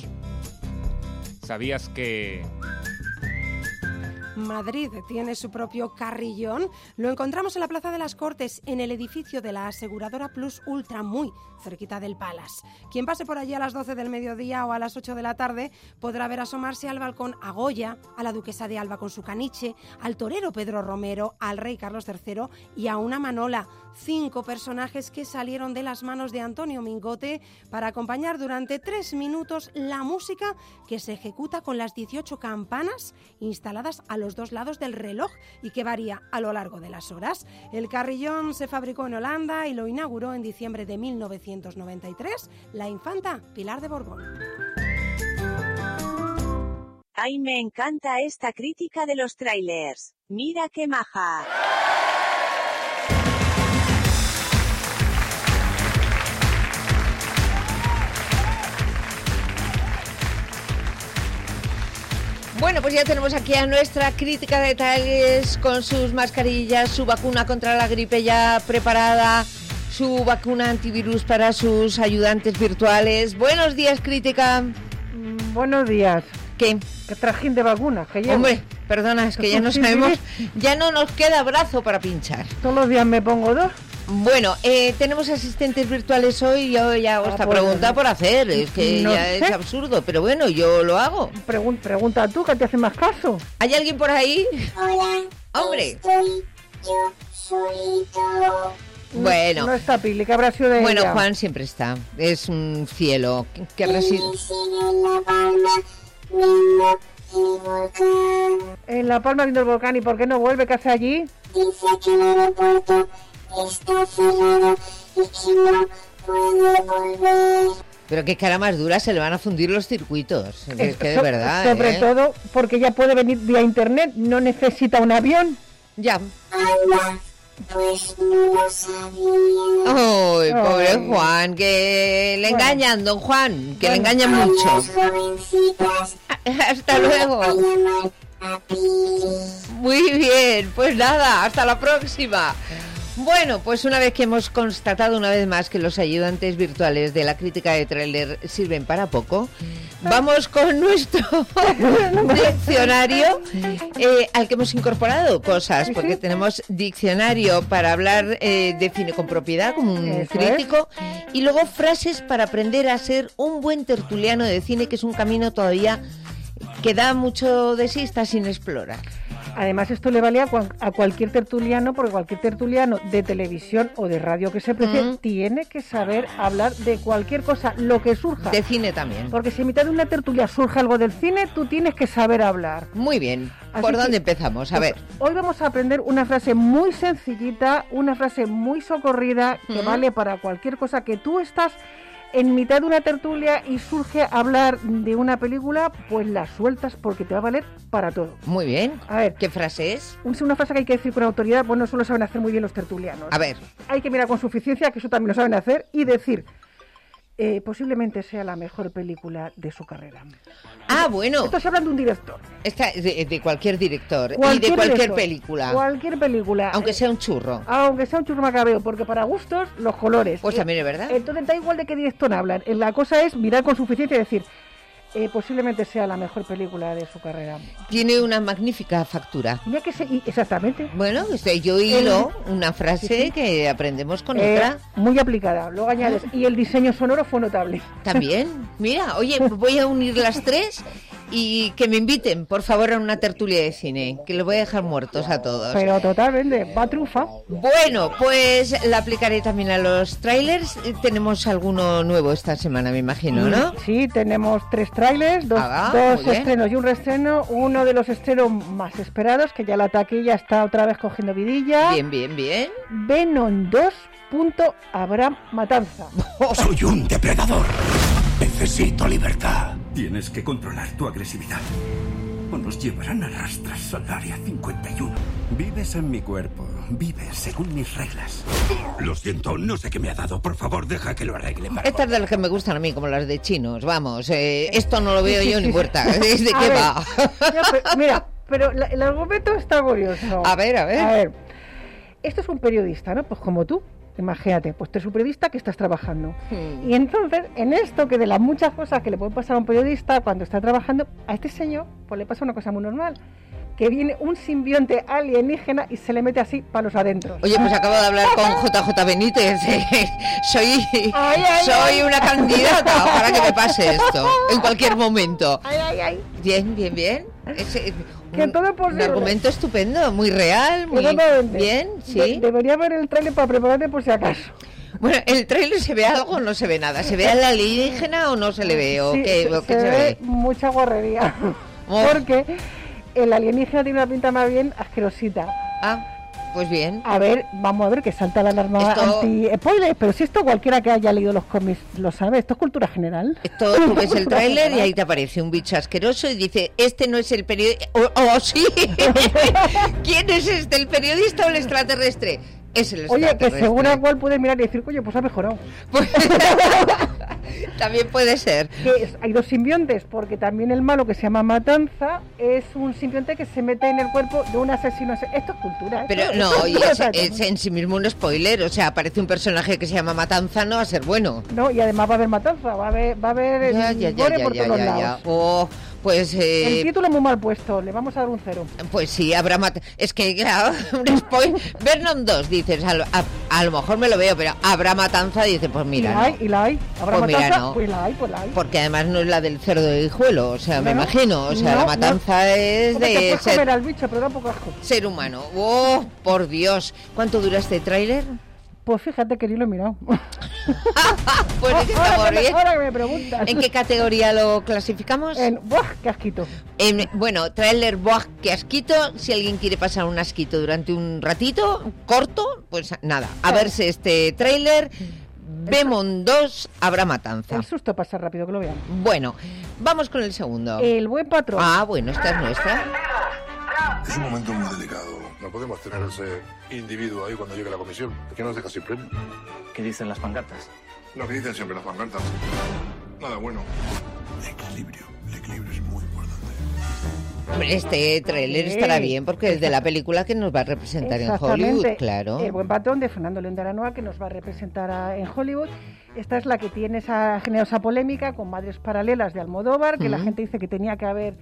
¿Sabías que Madrid tiene su propio carrillón? Lo encontramos en la Plaza de las Cortes, en el edificio de la aseguradora Plus Ultra, muy cerquita del Palace. Quien pase por allí a las 12 del mediodía o a las 8 de la tarde podrá ver asomarse al balcón a Goya, a la duquesa de Alba con su caniche, al torero Pedro Romero, al rey Carlos III y a una manola. 5 personajes que salieron de las manos de Antonio Mingote para acompañar durante 3 minutos la música que se ejecuta con las 18 campanas instaladas a lo los 2 lados del reloj y que varía a lo largo de las horas. El carrillón se fabricó en Holanda y lo inauguró en diciembre de 1993 la infanta Pilar de Borbón. Ay, me encanta esta crítica de los trailers. Mira qué maja. Bueno, pues ya tenemos aquí a nuestra crítica de trailers con sus mascarillas, su vacuna contra la gripe ya preparada, su vacuna antivirus para sus ayudantes virtuales. Buenos días, crítica. Buenos días. ¿Qué? ¿Qué trajín de vacunas? Hombre, perdona, es que ya no sabemos, ya no nos queda brazo para pinchar. Todos los días me pongo 2. Bueno, tenemos asistentes virtuales hoy y yo ya hago esta pregunta por hacer, es que no ya sé. Es absurdo, pero bueno, yo lo hago. Pregunta tú, que te hace más caso. ¿Hay alguien por ahí? Hola. ¡Hombre! Estoy yo solito. Bueno. No está Pili, que habrá sido de Bueno, ella. Juan siempre está, es un cielo que reside... En La Palma viendo el volcán, ¿y por qué no vuelve? ¿Qué hace allí? Dice que el aeropuerto está cerrado y que no puede volver. Pero qué cara más dura, se le van a fundir los circuitos. Es que de verdad. Sobre todo porque ya puede venir vía internet, no necesita un avión. Ya. Anda, pues no lo sabía. Ay, pobre Juan, que le engañan, don Juan, que le engañan mucho. Hasta luego. Muy bien, pues nada, hasta la próxima. Bueno, pues una vez que hemos constatado una vez más que los ayudantes virtuales de la crítica de tráiler sirven para poco, vamos con nuestro diccionario al que hemos incorporado cosas, porque tenemos diccionario para hablar de cine con propiedad, como un crítico, y luego frases para aprender a ser un buen tertuliano de cine, que es un camino todavía que da mucho de sí, está sin explorar. Además, esto le vale a cualquier tertuliano, porque cualquier tertuliano de televisión o de radio que se precie tiene que saber hablar de cualquier cosa, lo que surja. De cine también. Porque si en mitad de una tertulia surge algo del cine, tú tienes que saber hablar. Muy bien. Así ¿Por que, dónde empezamos? A ver. Hoy vamos a aprender una frase muy sencillita, una frase muy socorrida, que vale para cualquier cosa que tú estás en mitad de una tertulia y surge hablar de una película, pues la sueltas porque te va a valer para todo. Muy bien. A ver, ¿qué frase es? Una frase que hay que decir con autoridad, pues no solo saben hacer muy bien los tertulianos. A ver. Hay que mirar con suficiencia, que eso también lo saben hacer, y decir, posiblemente sea la mejor película de su carrera. Ah, bueno. Esto se habla de un director. De cualquier director y de cualquier director, película. Cualquier película. Aunque sea un churro. Aunque sea un churro macabeo, porque para gustos, los colores. Pues también es verdad. Entonces da igual de qué director hablan. La cosa es mirar con suficiencia y decir, posiblemente sea la mejor película de su carrera. Tiene una magnífica factura. Ya que exactamente. Bueno, yo hilo una frase que aprendemos con otra. Muy aplicada, luego añades. Y el diseño sonoro fue notable. También, mira, oye, voy a unir las tres y que me inviten, por favor, a una tertulia de cine, que los voy a dejar muertos a todos. Pero totalmente, va triunfa. Bueno, pues la aplicaré también a los trailers. Tenemos alguno nuevo esta semana, me imagino, ¿no? Sí, tenemos 3 trailers, dos estrenos y un reestreno. Uno de los estrenos más esperados, que ya la taquilla está otra vez cogiendo vidilla. Bien. Venom 2. Abraham Matanza. Soy un depredador. Necesito libertad. Tienes que controlar tu agresividad, o nos llevarán a rastras al área 51. Vives en mi cuerpo. Vives según mis reglas. Lo siento, no sé qué me ha dado. Por favor, deja que lo arregle. Estas de las que me gustan a mí, como las de chinos. Vamos, esto no lo veo yo ni muerta. ¿De qué va? Mira, pero el argumento está curioso. A ver. Esto es un periodista, ¿no? Pues como tú. Imagínate, pues tú eres un periodista que estás trabajando. Y entonces, en esto, que de las muchas cosas que le pueden pasar a un periodista cuando está trabajando, a este señor pues le pasa una cosa muy normal, que viene un simbionte alienígena y se le mete así palos adentro. Oye, pues acabo de hablar con JJ Benítez. Soy una candidata para que me pase esto en cualquier momento. Bien. Que todo es posible. Un argumento estupendo, muy real, muy bien, sí. Debería ver el tráiler para prepararte por si acaso. Bueno, ¿el tráiler se ve algo o no se ve nada? ¿Se ve a la alienígena o no se le ve? ¿O qué se ve? Mucha guarrería. Porque el alienígena tiene una pinta más bien asquerosita. Pues bien. A ver, vamos a ver, que salta la alarma anti-spoilers, pero si esto cualquiera que haya leído los cómics lo sabe, esto es cultura general. Esto tú ves el tráiler y ahí te aparece un bicho asqueroso y dice, este no es el periodista... ¡Oh, sí! ¿Quién es este, el periodista o el extraterrestre? Es el extraterrestre. Oye, que según el cual puedes mirar y decir, coño, pues ha mejorado. También puede ser. Hay dos simbiontes, porque también el malo, que se llama Matanza, es un simbionte que se mete en el cuerpo de un asesino. Esto es cultura. Pero no, oye, es en sí mismo un spoiler. O sea, aparece un personaje que se llama Matanza, no va a ser bueno. No, y además va a haber matanza, va a haber gore por todos lados. Oh, pues... El título es muy mal puesto, le vamos a dar un 0. Pues sí, habrá es que, claro, un spoiler... Venom 2, dices, a lo mejor me lo veo, pero habrá matanza, dices, pues mira, y la hay. ¿Habrá pues matanza? Mira, no. Pues la hay. Porque además no es la del cerdo de Guijuelo, o sea, me imagino, o sea, la matanza es de ser... comer al bicho, pero da poco asco. Ser humano. ¡Oh, por Dios! ¿Cuánto dura este tráiler? Pues fíjate que ni lo he mirado. Pues es que estamos bien. Ahora que me preguntas. ¿En qué categoría lo clasificamos? En ¡buah, qué asquito! Bueno, tráiler ¡buah, qué asquito! Si alguien quiere pasar un asquito durante un ratito, corto, pues nada, a verse este tráiler. Venom 2, habrá matanza. El susto pasa rápido, que lo vean. Bueno, vamos con el segundo. El buen patrón. Ah, bueno, esta es nuestra. Es un momento muy delicado. No podemos tener ese individuo ahí cuando llegue la comisión. ¿Por qué nos deja sin premio? ¿Qué dicen las pancartas? Lo que dicen siempre las pancartas. Nada bueno. Equilibrio. El equilibrio es muy importante. Hombre, este tráiler estará bien porque es de la película que nos va a representar en Hollywood, claro. El buen patrón de Fernando León de Aranoa, que nos va a representar en Hollywood. Esta es la que tiene esa generosa polémica con Madres Paralelas de Almodóvar, que la gente dice que tenía que haber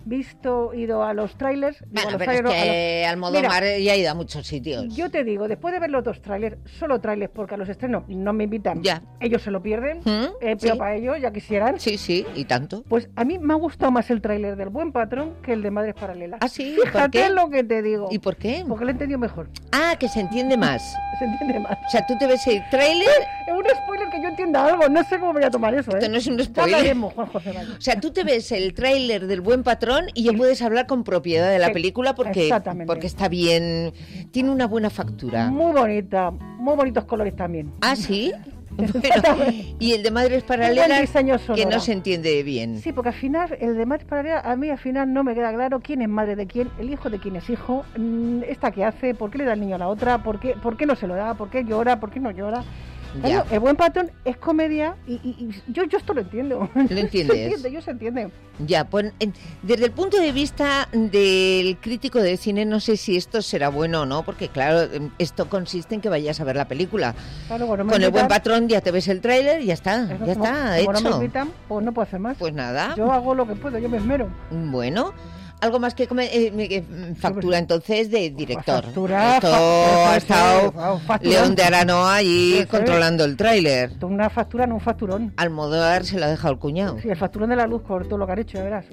ido a los trailers. Bueno, pero es que Almodóvar ya ha ido a muchos sitios. Yo te digo, después de ver los dos trailers, solo trailers, porque a los estrenos no me invitan, ellos se lo pierden, pero para ellos ya quisieran. Sí, y tanto. Pues a mí me ha gustado más el tráiler del Buen Patrón que el de Madres Paralelas. ¿Ah, sí? Fíjate lo que te digo. ¿Y por qué? Porque lo he entendido mejor. Ah, que se entiende más. Se entiende más. O sea, tú te ves el tráiler... Es un spoiler que yo entienda algo, no sé cómo voy a tomar eso, Esto no es un spoiler. Ya hablaremos, Juan José Valle. O sea, tú te ves el tráiler del Buen Patrón y ya puedes hablar con propiedad de la película porque está bien, tiene una buena factura. Muy bonita, muy bonitos colores también. ¿Ah, sí? Bueno, y el de Madres Paralelas, que no se entiende bien. Sí, porque al final, el de Madres Paralelas, a mí al final no me queda claro quién es madre de quién, el hijo de quién es hijo, esta que hace, por qué le da el niño a la otra, por qué no se lo da, por qué llora, por qué no llora. Claro, el Buen Patrón es comedia y yo esto lo entiendo. ¿Lo entiendes? Se entiende. Ya, pues desde el punto de vista del crítico de cine, no sé si esto será bueno o no, porque claro, esto consiste en que vayas a ver la película. Claro, bueno, con el Buen Patrón ya te ves el tráiler y ya está, hecho. Como no me invitan, pues no puedo hacer más. Pues nada. Yo hago lo que puedo, yo me esmero. Bueno. Algo más que factura entonces de director. Factura, esto ha estado León de Aranoa allí controlando el tráiler. Una factura, no un facturón. Almodóvar se lo ha dejado el cuñado. Sí, el facturón de la luz por todo lo que han hecho, ya verás.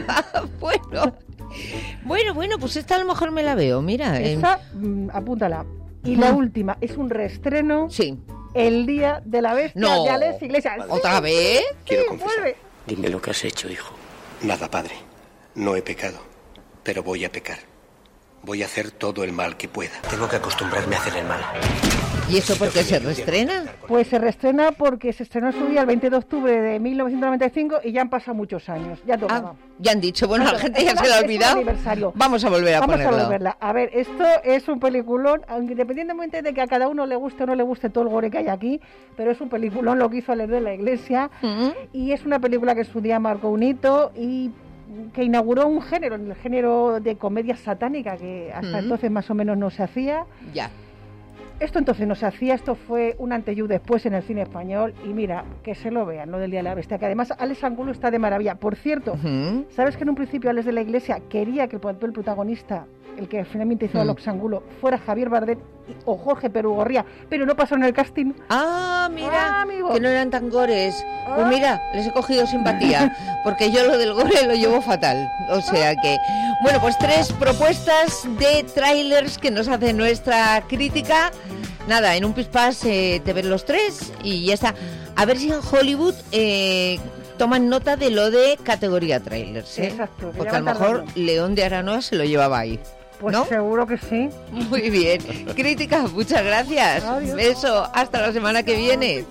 Bueno, pues esta a lo mejor me la veo, mira. Esa, apúntala. Y la última, es un reestreno. Sí. El Día de la Bestia de Alex Iglesias. ¿Otra vez? Quiero confesar. Vuelve. Dime lo que has hecho, hijo. Nada, padre. No he pecado, pero voy a pecar. Voy a hacer todo el mal que pueda. Tengo que acostumbrarme a hacer el mal. ¿Y eso por qué se reestrena? Pues se reestrena porque se estrenó su día el 20 de octubre de 1995 y ya han pasado muchos años. Ya tocaba. Ya han dicho, bueno, la gente ya se lo ha olvidado. Aniversario. Vamos a volver a ponerlo. Vamos a volverla. A ver, esto es un peliculón, aunque independientemente de que a cada uno le guste o no le guste todo el gore que hay aquí, pero es un peliculón lo que hizo Alex de la Iglesia y es una película que en su día marcó un hito y que inauguró un género, el género de comedia satánica que hasta entonces más o menos no se hacía. Ya. Esto entonces no se hacía, esto fue un antes y un después en el cine español y mira, que se lo vean, lo del Día de la Bestia, que además Alex Angulo está de maravilla. Por cierto, ¿sabes que en un principio Alex de la Iglesia quería que el papel protagonista, el que finalmente hizo Alex Angulo, fuera Javier Bardem o Jorge Perugorría, pero no pasó en el casting? Ah, mira, que no eran tan gores. Pues mira, les he cogido simpatía, porque yo lo del gore lo llevo fatal. O sea que, bueno, pues 3 propuestas de trailers que nos hace nuestra crítica. Nada, en un pispás te ven los 3 y ya está. A ver si en Hollywood toman nota de lo de categoría trailers, ¿eh? Exacto. Porque a lo mejor León de Aranoa se lo llevaba ahí. Pues ¿no? seguro que sí. Muy bien. Crítica, muchas gracias. Adiós. Beso, hasta la semana que viene.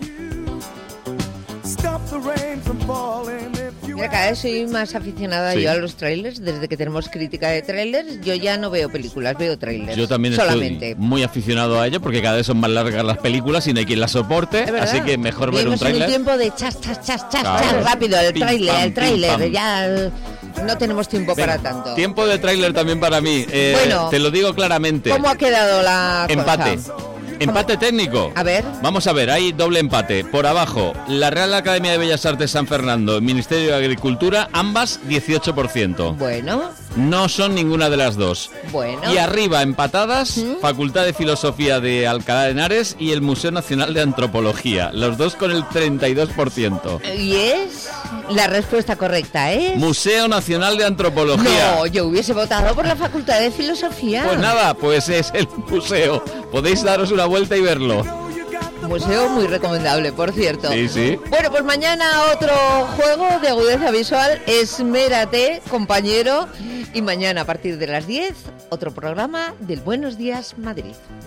Mira, cada vez soy más aficionada yo a los trailers. Desde que tenemos crítica de trailers, yo ya no veo películas, veo trailers. Yo también solamente. estoy muy aficionado a ello porque cada vez son más largas las películas y no hay quien las soporte, así que mejor ver un Vivimos en trailer. un tiempo de chas, Claro. rápido, el Pim, trailer, pam, el trailer, pim, pam. ya no tenemos tiempo Venga, para tanto. Tiempo de tráiler también para mí. Bueno, te lo digo claramente. ¿Cómo ha quedado la Empate. cosa? Empate técnico. A ver. Vamos a ver, hay doble empate. Por abajo, la Real Academia de Bellas Artes San Fernando, el Ministerio de Agricultura, ambas 18%. Bueno. No son ninguna de las dos. Bueno. Y arriba, empatadas, Facultad de Filosofía de Alcalá de Henares y el Museo Nacional de Antropología. Los dos con el 32%. Y es la respuesta correcta, ¿es? Museo Nacional de Antropología. No, yo hubiese votado por la Facultad de Filosofía. Pues nada, pues es el museo. Podéis daros una vuelta y verlo. Museo muy recomendable, por cierto. Sí, sí. Bueno, pues mañana otro juego de agudeza visual. Esmérate, compañero. Y mañana a partir de las 10, otro programa del Buenos Días Madrid.